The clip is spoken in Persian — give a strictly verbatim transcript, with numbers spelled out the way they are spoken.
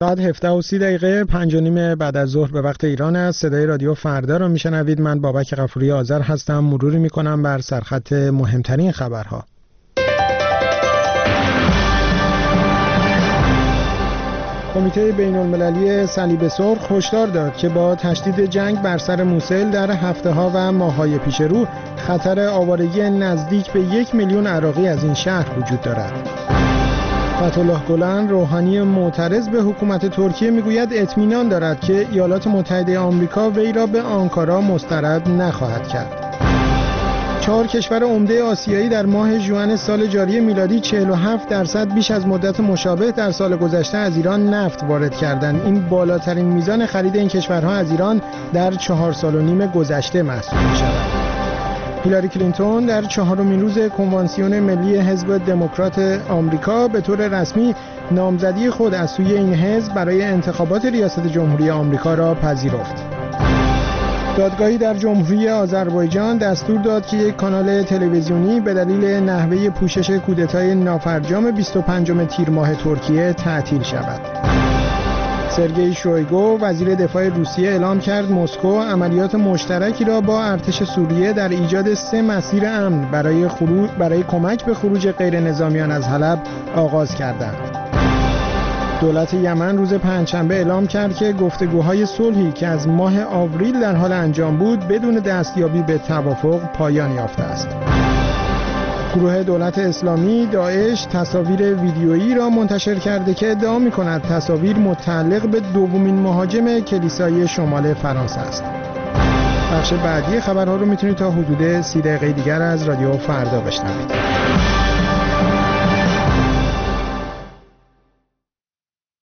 ساعت هفده و سی دقیقه پنج و نیم بعد از ظهر به وقت ایران است. صدای رادیو فردا رو میشنوید. من بابک غفوری آذر هستم. مروری میکنم بر سرخط مهمترین خبرها. کمیته بین‌المللی صلیب سرخ هشدار داد که با تشدید جنگ بر سر موسل در هفته‌ها و ماه‌های پیش رو خطر آوارگی نزدیک به یک میلیون عراقی از این شهر وجود دارد. فتح‌الله گلن، روحانی معترض به حکومت ترکیه، میگوید اطمینان دارد که ایالات متحده آمریکا وی را به آنکارا مسترد نخواهد کرد. چهار کشور عمده آسیایی در ماه ژوئن سال جاری میلادی چهل و هفت درصد بیش از مدت مشابه در سال گذشته از ایران نفت وارد کردند. این بالاترین میزان خرید این کشورها از ایران در چهار سال و نیم گذشته محسوب می‌شود. هیلاری کلینتون در چهارمین روز کنوانسیون ملی حزب دموکرات آمریکا به طور رسمی نامزدی خود از سوی این حزب برای انتخابات ریاست جمهوری آمریکا را پذیرفت. دادگاهی در جمهوری آذربایجان دستور داد که یک کانال تلویزیونی به دلیل نحوه پوشش کودتای نافرجام بیست و پنجم تیر ماه ترکیه تعطیل شود. سرگئی شویگو وزیر دفاع روسیه اعلام کرد مسکو عملیات مشترکی را با ارتش سوریه در ایجاد سه مسیر امن برای خروج برای کمک به خروج غیر نظامیان از حلب آغاز کردند. دولت یمن روز پنجشنبه اعلام کرد که گفتگوهای صلحی که از ماه آوریل در حال انجام بود بدون دستیابی به توافق پایان یافته است. گروه دولت اسلامی داعش تصاویر ویدیویی را منتشر کرده که ادعا می‌کند تصاویر متعلق به دومین مهاجم کلیسای شمال فرانسه است. بخش بعدی خبرها رو میتونید تا حدود سی دقیقه دیگر از رادیو فردا بشنوید.